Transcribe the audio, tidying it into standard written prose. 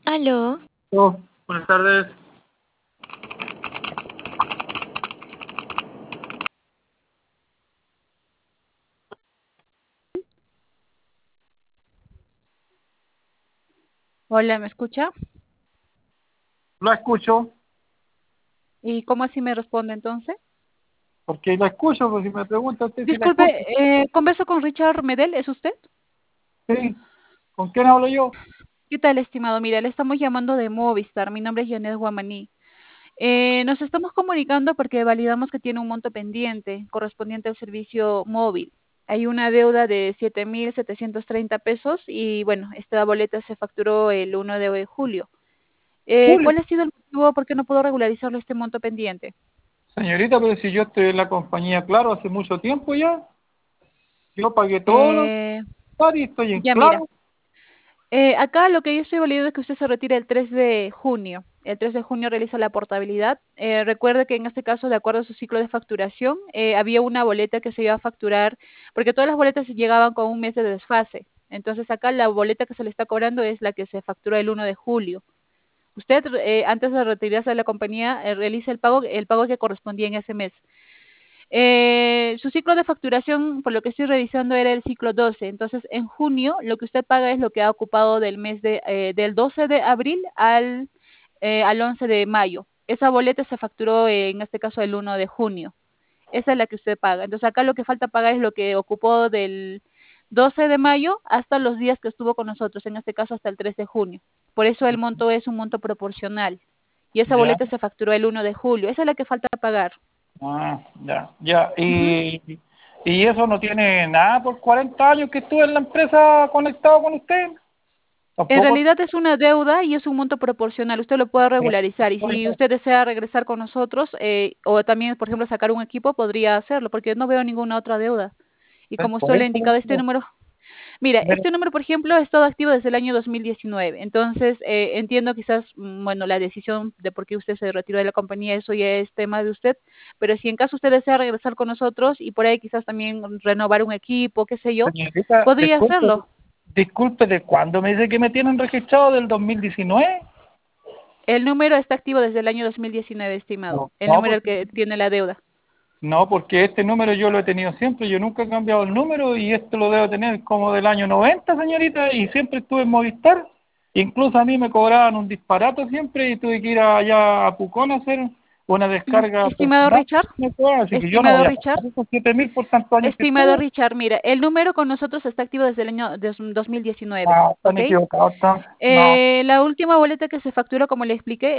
Aló, Oh, buenas tardes. Hola, ¿me escucha? La escucho, ¿Y cómo así me responde entonces? porque la escucho, pues si me pregunta usted si la Disculpe, escucho. converso con Richard Medel, ¿es usted? Sí, ¿con quién hablo yo? ¿Qué tal, estimado? Mira, le estamos llamando de Movistar. Mi nombre es Janet Guamaní. Nos estamos comunicando porque validamos que tiene un monto pendiente correspondiente al servicio móvil. Hay una deuda de 7.730 pesos y bueno, esta boleta se facturó el 1 de julio. Julio. ¿Cuál ha sido el motivo por qué no puedo regularizarle este monto pendiente? Señorita, pero si yo estoy en la compañía Claro hace mucho tiempo ya, yo pagué todos los Eh, y estoy en ya mira, Claro. acá lo que yo estoy validando es que usted se retire el 3 de junio. El 3 de junio realiza la portabilidad. Recuerde que en este caso, de acuerdo a su ciclo de facturación, había una boleta que se iba a facturar, porque todas las boletas llegaban con un mes de desfase. Entonces acá la boleta que se le está cobrando es la que se facturó el 1 de julio. Usted, antes de retirarse de la compañía, realiza el pago que correspondía en ese mes. Su ciclo de facturación, por lo que estoy revisando, era el ciclo 12. Entonces, en junio, lo que usted paga es lo que ha ocupado del 12 de abril al 11 de mayo. Esa boleta se facturó, en este caso, el 1 de junio. Esa es la que usted paga. Entonces, acá lo que falta pagar es lo que ocupó del 12 de mayo hasta los días que estuvo con nosotros, en este caso hasta el 3 de junio. Por eso el monto es un monto proporcional. Y esa Ya, boleta se facturó el 1 de julio. Esa es la que falta pagar. ya. Ujú. Y eso no tiene nada por 40 años que estuve en la empresa conectado con usted. En Tampoco. realidad es una deuda y es un monto proporcional. Usted lo puede regularizar y si usted desea regresar con nosotros o también, por ejemplo, sacar un equipo, podría hacerlo porque no veo ninguna otra deuda. Y como Por usted le ha eso le indicado este digo. número, mira, Pero, este número, por ejemplo, ha estado activo desde el año 2019. Entonces, entiendo quizás, bueno, la decisión de por qué usted se retiró de la compañía, eso ya es tema de usted. Pero si en caso usted desea regresar con nosotros y por ahí quizás también renovar un equipo, qué sé yo, señorita, podría hacerlo. disculpe, ¿de cuándo me dice que me tienen registrado? ¿Del 2019? El número está activo desde el año 2019, estimado. No, El no, número al que tiene la deuda. no, porque este número yo lo he tenido siempre, yo nunca he cambiado el número y esto lo debo tener como del año 90, señorita, y siempre estuve en Movistar. Incluso a mí me cobraban un disparato siempre y tuve que ir allá a Pucón a hacer una descarga Estimado personal. Richard, Así que yo no estimado voy a Richard, pagar esos 7.000 por tantos años que estimado estuve. Richard, mira, el número con nosotros está activo desde el año 2019, Ah, están ¿ok? equivocados entonces. No. La última boleta que se facturó, como le expliqué,